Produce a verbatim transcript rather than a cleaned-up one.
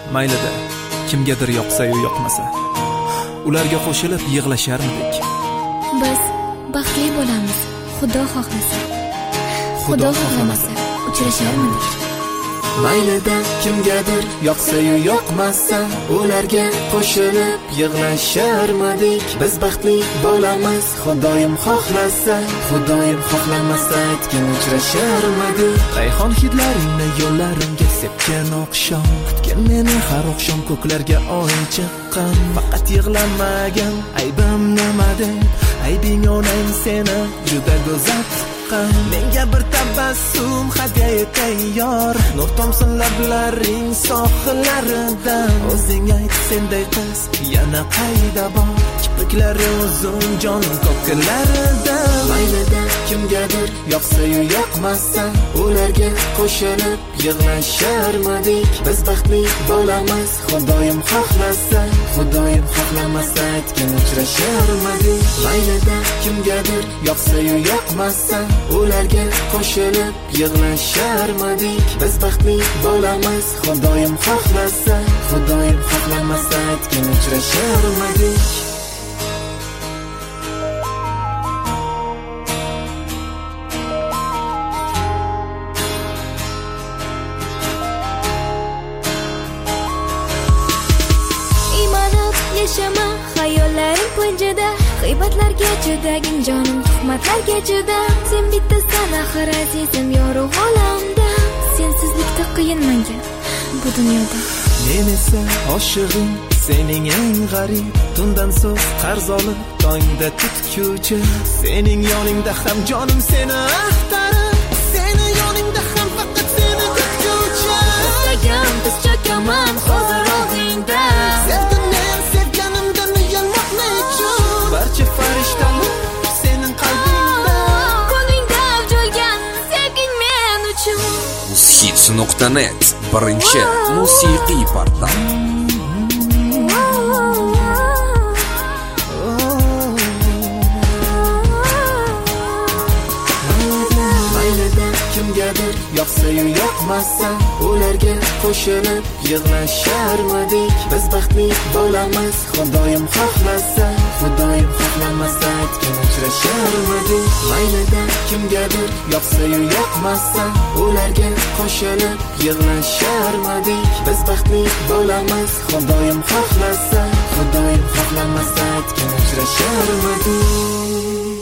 Maylida, kimgadir yoqsa-yu yoqmasa, ularga qo'shilib yig'lasharmidik. Biz baxtli bo'lamiz, Xudo xohlasa. Xudo xohlamasa, uchrasharmidik. Maylida, kimgadir yoqsa-yu yoqmasa, ularga qo'shilib yig'lasharmidik. Biz baxtli bo'lamiz, Xudoyim xohlasa. Xudoyim xohlamasa, aytgin uchrasharmidik. Rayhon hidlaringni yo'llarimga sepgan oqshom, kutgan meni har oqshom ko'klarga oy chiqqan. Faqat yig'lamagan aybim nima deb, aybing onang seni juda go'zal tuqqan. Menga bir tabassum hadya tayyor, nur tomsin lablaring sohillaridan. O'zing ayt, senday qiz yana qayda bor, kipriklari uzun jon ko'klarida. Maylida, kimgadir yoqsa-yu yoqmasa, ularga qo'shilib yig'lasharmidik. Biz baxtli bo'lamiz, Xudoyim xohlasa. Xudoyim xohlamasa, aytgin uchrasharmidik. Maylida, kimgadir yoqsa-yu yoqmasa, ularga qo'shilib yig'lasharmidik. Biz baxtli bo'lamiz, Xudoyim xohlasa. Xudoyim xohlamasa, aytgin uchrasharmidik. Yashama xayollaring pinjida, g'iybatlarga chidagin jonim, tuhmatlarga chida. Sen bittasan axir azizim yorug' olamda. Sensizlikda qiyin menga bu dunyoda. Men esa oshig'ing, sening eng g'arib. Tundan so'z qarz olib, tongda tutkuchi. Sening yoningda ham jonim seni axtarib, seni yoningda ham faqat seni kutguchi. Istagan biz chokaman hozir oldingda. Sevdim men sevganimdan uyalmoqni uchun. Barcha farishtalar sening qalbingda. Qo'lingda avjolgan sevging men uchun. Muzhits nuqta net birinchi musiqiy portal. Kimgadir yoqsa-yu yoqmasa, ularga qo'shilib yig'lasharmidik. Biz baxtli bo'lamiz, Xudoyim xohlasa. Xudoyim xohlamasa, aytgin uchrasharmidik. Maylida, kimgadir yoqsa-yu yoqmasa, ularga qo'shilib yig'lasharmidik. Biz baxtli bo'lamiz, Xudoyim xohlasa. Xudoyim xohlamasa, aytgin uchrasharmidik.